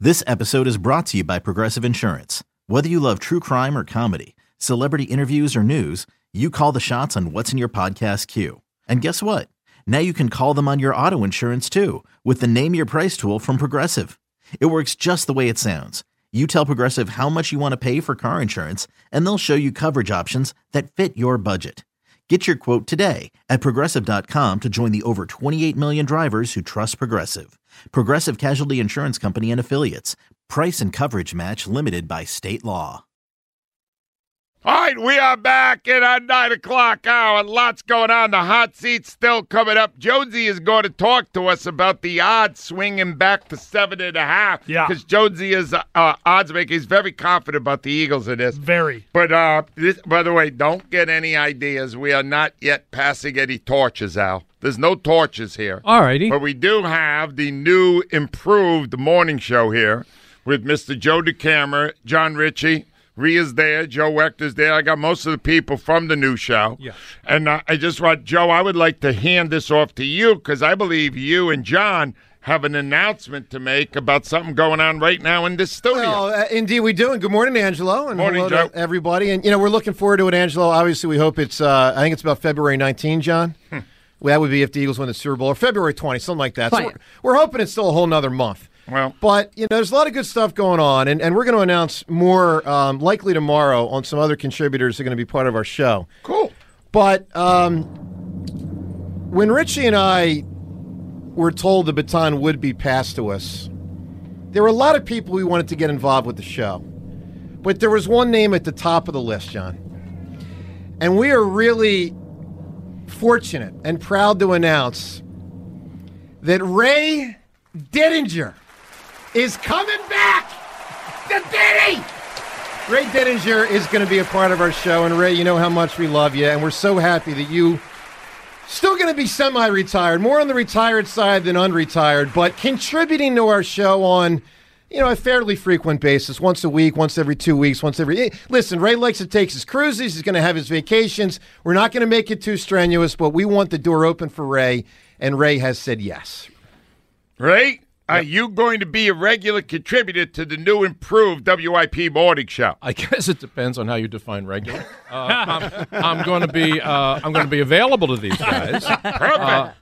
This episode is brought to you by Progressive Insurance. Whether you love true crime or comedy, celebrity interviews or news, you call the shots on what's in your podcast queue. And guess what? Now you can call them on your auto insurance too with the Name Your Price tool from Progressive. It works just the way it sounds. You tell Progressive how much you want to pay for car insurance, and they'll show you coverage options that fit your budget. Get your quote today at Progressive.com to join the over 28 million drivers who trust Progressive. Progressive Casualty Insurance Company and Affiliates. Price and coverage match limited by state law. All right, we are back in our 9 o'clock hour. Lots going on. The hot seat's still coming up. Jonesy is going to talk to us about the odds swinging back to 7.5. Yeah. Because Jonesy is odds maker. He's very confident about the Eagles in this. Very. But, by the way, don't get any ideas. We are not yet passing any torches, Al. There's no torches here. All righty. But we do have the new, improved morning show here with Mr. Joe DeCamera, John Ritchie. Rhea's there. Joe Wechter's there. I got most of the people from the new show. Yeah. And I just want, Joe, I would like to hand this off to you because I believe you and John have an announcement to make about something going on right now in this studio. Well, indeed we do. And good morning, Angelo. And morning, hello Joe. to everybody. And, we're looking forward to it, Angelo. Obviously, we hope it's, I think it's about February 19, John. Well, that would be if the Eagles win the Super Bowl. Or February 20, something like that. So we're hoping it's still a whole nother month. Well, but, there's a lot of good stuff going on, and we're going to announce more likely tomorrow on some other contributors that are going to be part of our show. Cool. But when Richie and I were told the baton would be passed to us, there were a lot of people we wanted to get involved with the show. But there was one name at the top of the list, John. And we are really fortunate and proud to announce that Ray Didinger is coming back. The Diddy! Ray Didinger is going to be a part of our show. And Ray, you know how much we love you. And we're so happy that you still going to be semi-retired, more on the retired side than unretired, but contributing to our show on, a fairly frequent basis, once a week, once every 2 weeks, once every... Listen, Ray likes to take his cruises. He's going to have his vacations. We're not going to make it too strenuous, but we want the door open for Ray, and Ray has said yes. Ray, are you going to be a regular contributor to the new improved WIP morning show? I guess it depends on how you define regular. I'm going to be available to these guys. Perfect.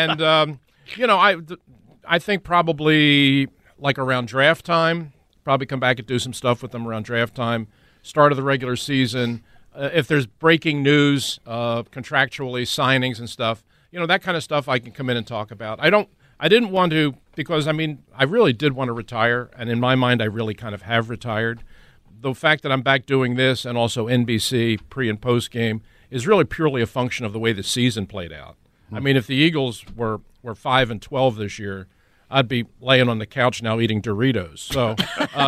I think probably like around draft time, probably come back and do some stuff with them around draft time, start of the regular season. If there's breaking news, contractually signings and stuff, that kind of stuff I can come in and talk about. I didn't want to because, I really did want to retire, and in my mind I really kind of have retired. The fact that I'm back doing this and also NBC pre- and post-game is really purely a function of the way the season played out. If the Eagles were 5-12 this year, I'd be laying on the couch now eating Doritos. So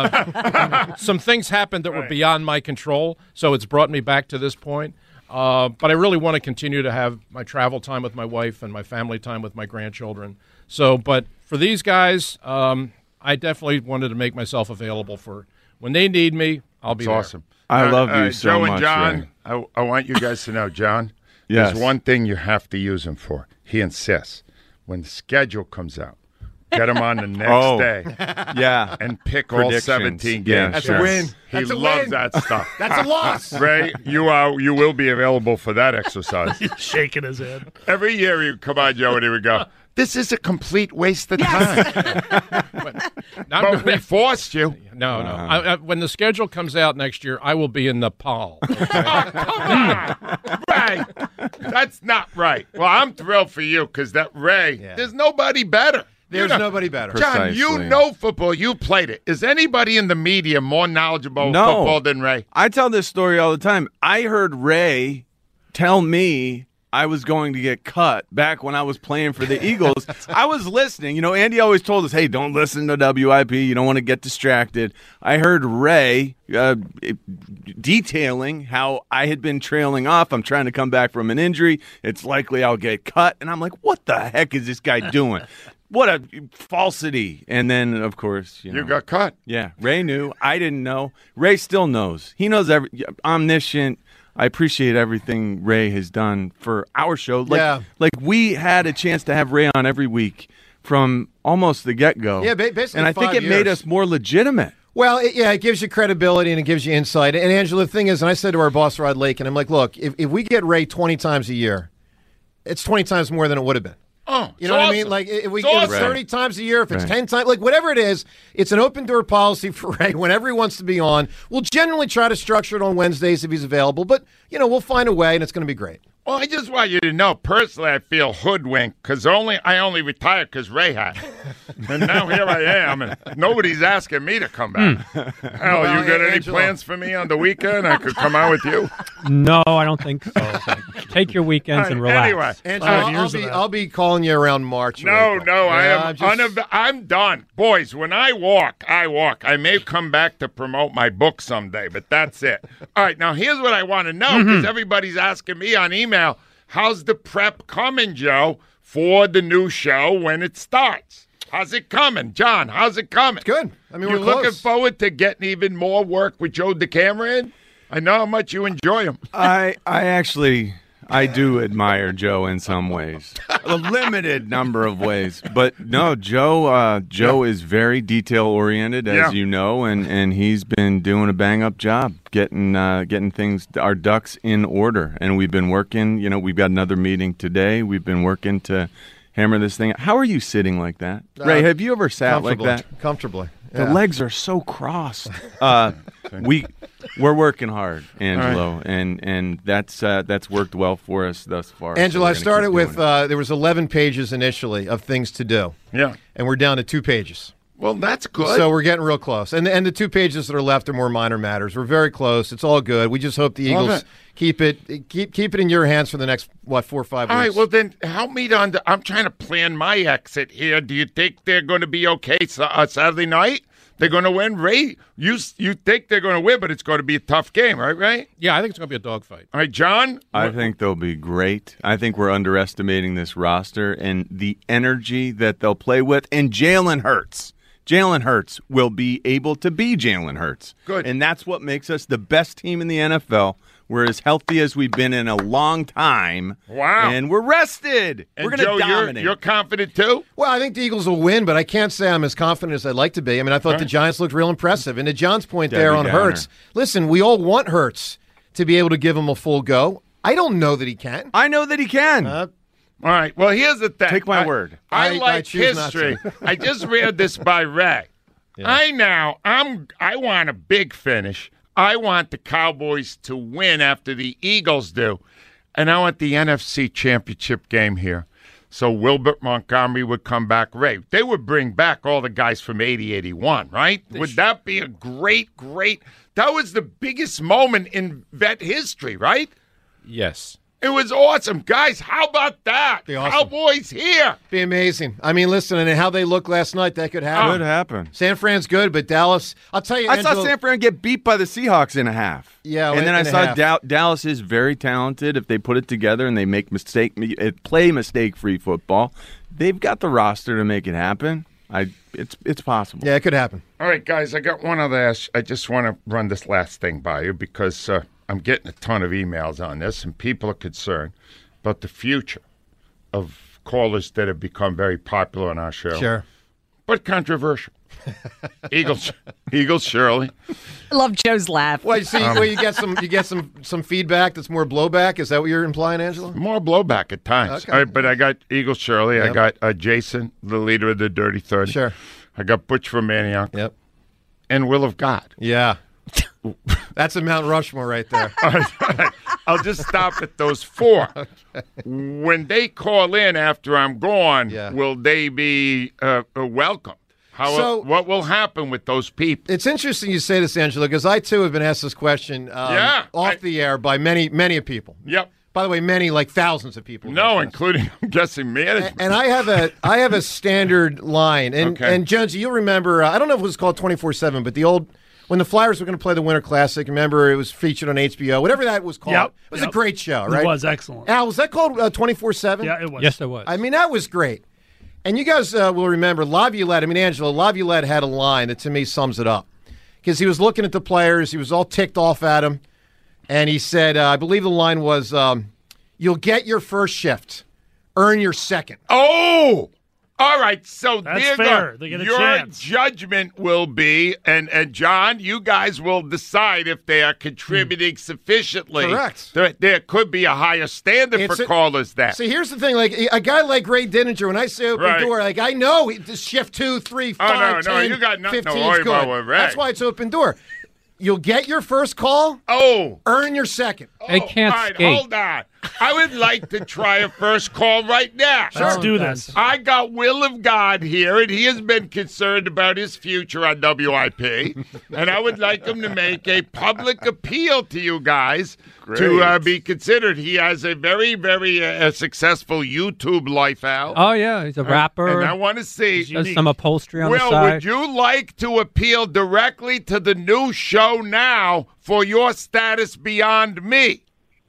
some things happened that were beyond my control, so it's brought me back to this point. But I really want to continue to have my travel time with my wife and my family time with my grandchildren. So, but for these guys, I definitely wanted to make myself available for when they need me. I'll be there. Awesome. I love you so Joe much, and John, Ray. I want you guys to know, John, Yes. there's one thing you have to use him for. He insists. When the schedule comes out, get him on the next day. Yeah. And pick all Predictions. 17 games. Yeah, That's a win. He That's a loves win. that stuff. That's a loss. Ray, you will be available for that exercise. Shaking his head. Every year you come on, Joe, and he would go, this is a complete waste of time. But we forced you. No. When the schedule comes out next year, I will be in Nepal. Okay? Oh, come on. Ray, that's not right. Well, I'm thrilled for you because that Ray, there's nobody better. There's nobody better. John, you Precisely. know football. You played it. Is anybody in the media more knowledgeable of football than Ray? I tell this story all the time. I heard Ray tell me I was going to get cut back when I was playing for the Eagles. I was listening. Andy always told us, hey, don't listen to WIP. You don't want to get distracted. I heard Ray detailing how I had been trailing off. I'm trying to come back from an injury. It's likely I'll get cut. And I'm like, what the heck is this guy doing? What a falsity. And then, of course, You got cut. Yeah, Ray knew. I didn't know. Ray still knows. He knows omniscient. I appreciate everything Ray has done for our show. Like we had a chance to have Ray on every week from almost the get-go. Yeah, basically and I think 5 it made years. us more legitimate. Well, it gives you credibility and it gives you insight. And Angela, the thing is, and I said to our boss, Rod Lake, and I'm like, look, if we get Ray 20 times a year, it's 20 times more than it would have been. Oh, You know what I mean? Like, if it's awesome. 30 times a year, if it's Right. 10 times, like whatever it is, it's an open door policy for Ray whenever he wants to be on. We'll generally try to structure it on Wednesdays if he's available, but, we'll find a way, and it's going to be great. Well, I just want you to know, personally, I feel hoodwinked because I only retired because Ray had it. And now here I am, and nobody's asking me to come back. Hell, Well, you got any Angelo. plans for me on the weekend? I could come out with you. No, I don't think so. Take your weekends and relax. Anyway, Angela, I'll be calling you around March. or No, April. no, Yeah, I'm done. Boys, when I walk, I walk. I may come back to promote my book someday, but that's it. All right, now here's what I want to know, because everybody's asking me on email, how's the prep coming, Joe, for the new show when it starts? How's it coming? John, how's it coming? Good. I mean, You're we're looking close. forward to getting even more work with Joe DeCamera? I know how much you enjoy him. I do admire Joe in some ways, a limited number of ways. But no, Joe is very detail oriented, as Yeah. you know, and he's been doing a bang up job getting things, our ducks in order. And we've been working. We've got another meeting today. We've been working to hammer this thing. How are you sitting like that, Ray? Have you ever sat like that? Comfortably. The legs are so crossed. We're working hard, Angelo, and that's worked well for us thus far. Angela, So I we're gonna started keep with, doing it. there was 11 pages initially of things to do, Yeah. and we're down to 2 pages. Well, that's good. So we're getting real close. And the 2 pages that are left are more minor matters. We're very close. It's all good. We just hope the Love Eagles keep it in your hands for the next, 4 or 5 weeks. All right, well, then help me I'm trying to plan my exit here. Do you think they're going to be okay Saturday night? They're going to win? Ray, you think they're going to win, but it's going to be a tough game, right, Ray? Yeah, I think it's going to be a dogfight. All right, John? I think they'll be great. I think we're underestimating this roster and the energy that they'll play with. And Jalen Hurts. Jalen Hurts will be able to be Jalen Hurts. Good. And that's what makes us the best team in the NFL. We're as healthy as we've been in a long time. Wow. And we're rested. And we're going Joe, to dominate. you're confident too? Well, I think the Eagles will win, but I can't say I'm as confident as I'd like to be. I mean, I thought the Giants looked real impressive. And to John's point there Debbie on Downer. Hurts, listen, we all want Hurts to be able to give him a full go. I don't know that he can. I know that he can. All right, well, here's the thing. Take my word. I I like choose not history. to. I just read this by Ray. I want a big finish. I want the Cowboys to win after the Eagles do. And I want the NFC Championship game here. So Wilbert Montgomery would come back. Ray, they would bring back all the guys from 80, 81, right? Would that be a great, that was the biggest moment in vet history, right? Yes. It was awesome. Guys, how about that? Be awesome. Cowboys here. Be amazing. I mean, listen, and how they looked last night, that could happen. Could happen. San Fran's good, but Dallas, I'll tell you, I saw Angelo, San Fran get beat by the Seahawks in a half. Yeah, and then I in a saw half. Dallas is very talented. If they put it together and they play mistake-free football, they've got the roster to make it happen. It's possible. Yeah, it could happen. All right, guys, I got one other. I just want to run this last thing by you because I'm getting a ton of emails on this, and people are concerned about the future of callers that have become very popular on our show. Sure. But controversial. Eagles Shirley. I love Joe's laugh. Well, you see, you get some feedback that's more blowback. Is that what you're implying, Angela? More blowback at times. Okay. All right, but I got Eagles Shirley. I Yep. got Jason, the leader of the Dirty 30. Sure. I got Butch from Antioch. Yep. And Will of God. Yeah. That's a Mount Rushmore right there. All right. I'll just stop at those 4. When they call in after I'm gone, Yeah. will they be welcomed? So- What will happen with those people? It's interesting you say this, Angela, because I, too, have been asked this question off the air by many, many people. Yep. By the way, many, like thousands of people. No, including, I'm guessing, management. And I have a standard line. Okay. And Jonesy, you'll remember, I don't know if it was called 24/7, but the old, when the Flyers were going to play the Winter Classic, remember it was featured on HBO, whatever that was called. Yep, It was a great show, right? It was excellent. Al, was that called 24/7? Yeah, it was. Yes, there was. I mean, that was great. And you guys will remember Laviolette. I mean, Angela, Laviolette had a line that to me sums it up. Because he was looking at the players. He was all ticked off at them. And he said, I believe the line was, you'll get your first shift, earn your second. Oh, All right, so That's fair. They get a your chance. judgment will be, and John, you guys will decide if they are contributing sufficiently. Correct. There could be a higher standard for callers then. See, here's the thing. Like a guy like Ray Dininger, when I say open Right. door, like I know shift 2, 3, 5, 10, you got nothing to 15 worry is good. about with Ray. That's why it's open door. You'll get your first call. Oh. Earn your second. They can't all right, skate. hold on. I would like to try a first call right now. Let's do this. I got Will of God here, and he has been concerned about his future on WIP. And I would like him to make a public appeal to you guys to be considered. He has a very, very successful YouTube life out. Oh, yeah, he's a rapper. And I want to see. Does some upholstery on the Will, side. would you like to appeal directly to the new show now for your status beyond me?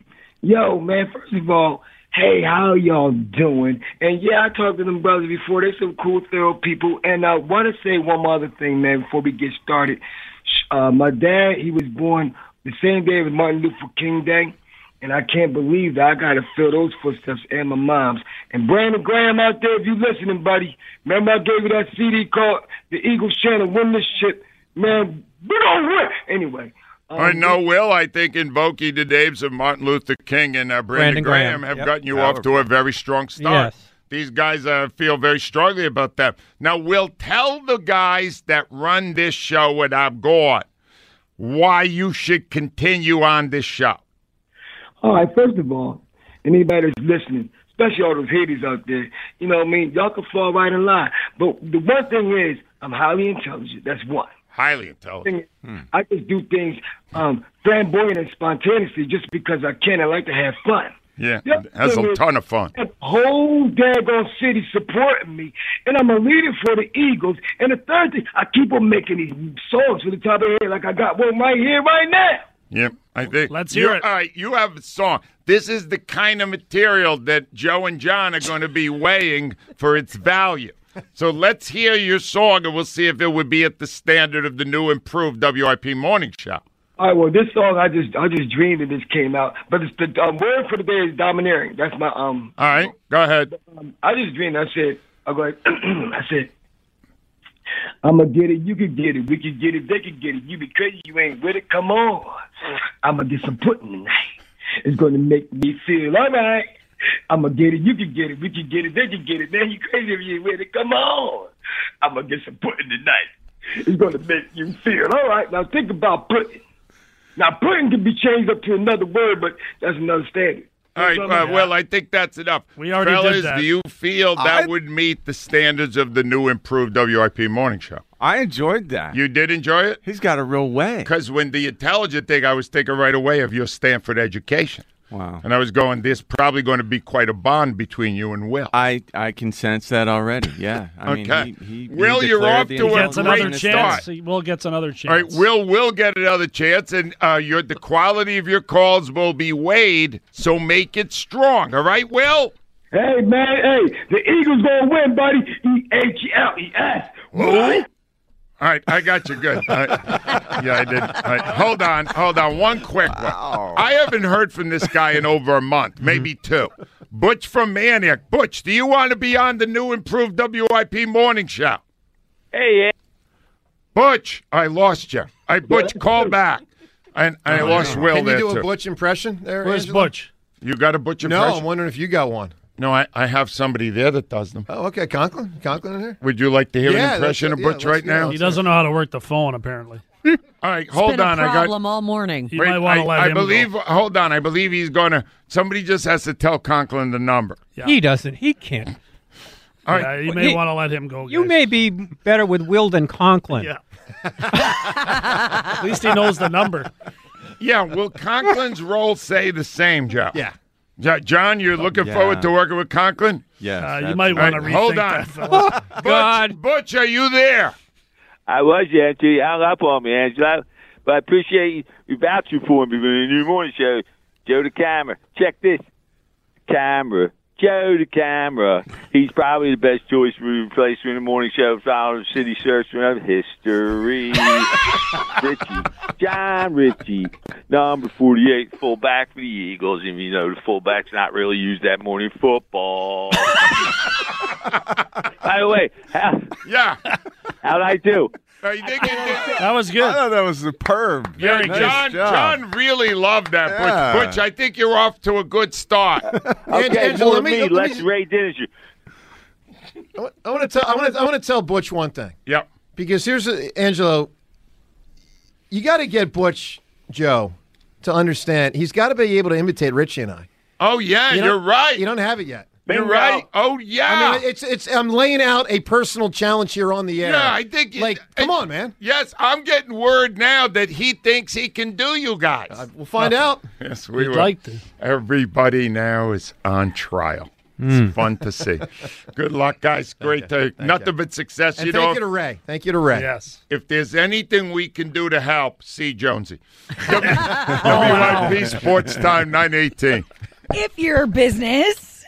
Yo, man, first of all, hey, how y'all doing? And yeah, I talked to them brothers before. They're some cool, thorough people. And I want to say one other thing, man, before we get started. My dad, he was born the same day as Martin Luther King Day. And I can't believe that I got to fill those footsteps and my mom's. And Brandon Graham out there, if you listening, buddy, remember I gave you that CD called The Eagles Channel Win This Shit? Man, we don't win. Anyway. I know, Will. I think invoking the names of Martin Luther King and Brandon Graham have gotten you off to a very strong start. Yes. These guys feel very strongly about that. Now, Will, tell the guys that run this show when I'm gone why you should continue on this show. All right, first of all, anybody that's listening, especially all those haters out there, you know what I mean? Y'all can fall right in line. But the one thing is, I'm highly intelligent. That's one. Highly intelligent. I just do things flamboyant and spontaneously just because I can. I like to have fun. Yeah, that's a ton of fun. The whole daggone city supporting me, and I'm a leader for the Eagles. And the third thing, I keep on making these songs for the top of the head like I got one right here, right now. Yep, I think. Let's hear it. All right, you have a song. This is the kind of material that Joe and John are going to be weighing for its value. So let's hear your song, and we'll see if it would be at the standard of the new, improved WIP morning show. All right, well, this song, I just dreamed that this came out. But it's the word for the day is domineering. That's my All right, go ahead. I just dreamed. I said, I said, I'ma get it, you can get it, we can get it, they can get it. You be crazy, you ain't with it. Come on, I'ma get some pudding tonight. It's gonna make me feel all right. I'ma get it, you can get it, we can get it, they can get it. Man, you crazy if you ain't with it. Come on, I'ma get some pudding tonight. It's gonna make you feel all right. Now think about pudding. Now pudding can be changed up to another word, but that's another standard. All right, well, I think that's enough. We already Fellas, did that. do you feel that would meet the standards of the new, improved WIP morning show? I enjoyed that. You did enjoy it? He's got a real way. Because when the intelligent thing, I was thinking right away of your Stanford education. Wow. And I was going, there's probably going to be quite a bond between you and Will. I can sense that already. Yeah. I Okay. mean, he Will, you're declared off the to a He gets intelligence another great chance. start. Will gets another chance. All right, Will get another chance, and the quality of your calls will be weighed, so make it strong. All right, Will? Hey, man, hey, the Eagles gonna win, buddy. EHLES. Who? All right, I got you good. Yeah, I did. All right, hold on. One quick one. I haven't heard from this guy in over a month, maybe two. Butch from Maniac. Butch, do you want to be on the new, improved WIP morning show? Hey, Butch, I lost you. Butch, call back. And I lost Will Can you there, do too. a Butch impression there, Where's Angela? Butch? You got a Butch No, impression? I'm wondering if you got one. No, I have somebody there that does them. Oh, okay. Conklin in here? Would you like to hear Yeah, an impression of let's- Butch yeah, right let's now? go. He doesn't know how to work the phone, apparently. All right, hold Been a on. problem all morning. You might want to let him believe. go. Hold on. I believe he's going to. Somebody just has to tell Conklin the number. Yeah. He doesn't. He can't. All Yeah, right. you may want to let him go. You guys. may be better with Will than Conklin. Yeah. At least he knows the number. Yeah. Will Conklin's role say the same, Joe? Yeah. John, you're looking Yeah. forward to working with Conklin? Yes. You might All want to right, rethink hold on. that, fellas. God. Butch, are you there? I was, Angela. You hung up on me, Angela. But I appreciate you vouching for me for the new morning show. Joe the Camera. Check this. Camera. Joe the Camera. He's probably the best choice for replacement in the morning show. Follow the city search of history. Richie. John Ritchie. Number 48, fullback for the Eagles. And you know, the fullback's not really used that morning football. By the way, Yeah. how'd I do? You think you did? That was I good. thought that was superb. Yeah, Nice job. John really loved that. Yeah. Butch, I think you're off to a good start. Okay, Angela, more me, less Ray Dinninger. I want to tell Butch one thing. Yep. Because Angelo, you got to get Butch, Joe, to understand. He's got to be able to imitate Richie and I. Oh, yeah, You you're don't- right. You don't have it yet. You're Bingo. right. Oh, yeah. I mean, I'm laying out a personal challenge here on the air. Yeah, I think come on, man. Yes, I'm getting word now that he thinks he can do you guys. We'll find out. Yes, we You'd will. like to. Everybody now is on trial. It's fun to see. Good luck, guys. Great to nothing but success. And You thank know, you to Ray. Thank you to Ray. Yes. if there's anything we can do to help, see Jonesy. WIP Sports Time 918. If your business